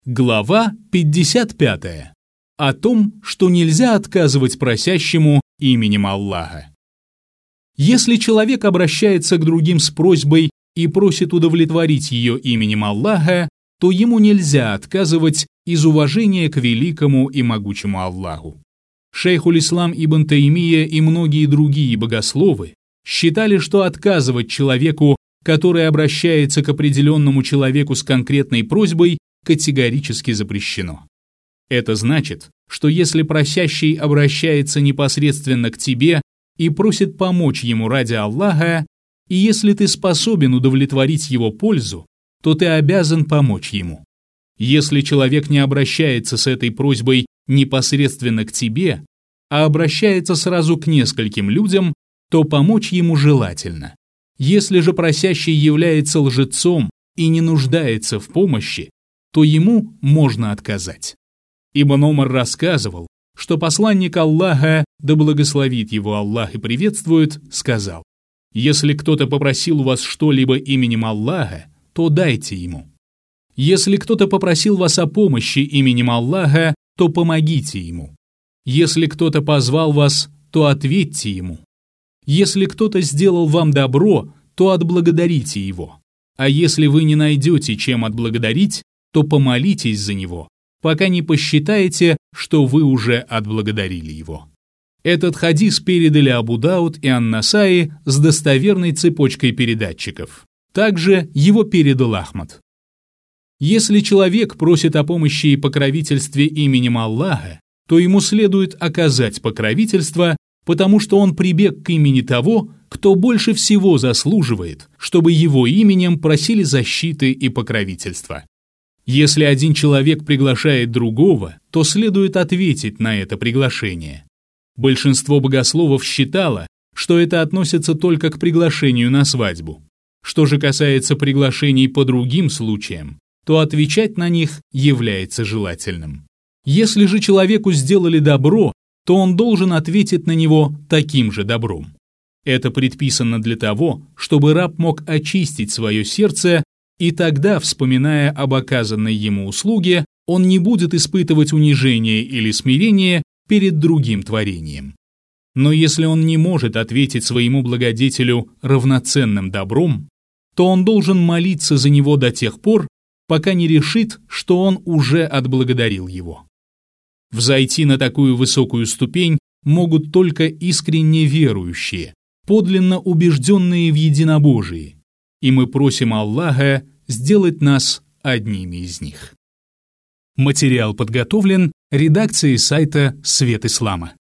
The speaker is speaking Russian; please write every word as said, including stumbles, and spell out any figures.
Глава пятьдесят пятая. О том, что нельзя отказывать просящему именем Аллаха. Если человек обращается к другим с просьбой и просит удовлетворить ее именем Аллаха, то ему нельзя отказывать из уважения к великому и могучему Аллаху. Шейхуль-Ислам Ибн Таймия и многие другие богословы считали, что отказывать человеку, который обращается к определенному человеку с конкретной просьбой, категорически запрещено. Это значит, что если просящий обращается непосредственно к тебе и просит помочь ему ради Аллаха, и если ты способен удовлетворить его пользу, то ты обязан помочь ему. Если человек не обращается с этой просьбой непосредственно к тебе, а обращается сразу к нескольким людям, то помочь ему желательно. Если же просящий является лжецом и не нуждается в помощи, то ему можно отказать. Ибн Омар рассказывал, что посланник Аллаха, да благословит его Аллах и приветствует, сказал: «Если кто-то попросил у вас что-либо именем Аллаха, то дайте ему. Если кто-то попросил вас о помощи именем Аллаха, то помогите ему. Если кто-то позвал вас, то ответьте ему. Если кто-то сделал вам добро, то отблагодарите его. А если вы не найдете, чем отблагодарить, то помолитесь за него, пока не посчитаете, что вы уже отблагодарили его». Этот хадис передали Абу Дауд и Ан-Насаи с достоверной цепочкой передатчиков. Также его передал Ахмад. Если человек просит о помощи и покровительстве именем Аллаха, то ему следует оказать покровительство, потому что он прибег к имени того, кто больше всего заслуживает, чтобы его именем просили защиты и покровительства. Если один человек приглашает другого, то следует ответить на это приглашение. Большинство богословов считало, что это относится только к приглашению на свадьбу. Что же касается приглашений по другим случаям, то отвечать на них является желательным. Если же человеку сделали добро, то он должен ответить на него таким же добром. Это предписано для того, чтобы раб мог очистить свое сердце, и тогда, вспоминая об оказанной ему услуге, он не будет испытывать унижение или смирение перед другим творением. Но если он не может ответить своему благодетелю равноценным добром, то он должен молиться за него до тех пор, пока не решит, что он уже отблагодарил его. Взойти на такую высокую ступень могут только искренне верующие, подлинно убежденные в единобожии, и мы просим Аллаха сделать нас одними из них. Материал подготовлен редакцией сайта «Свет Ислама».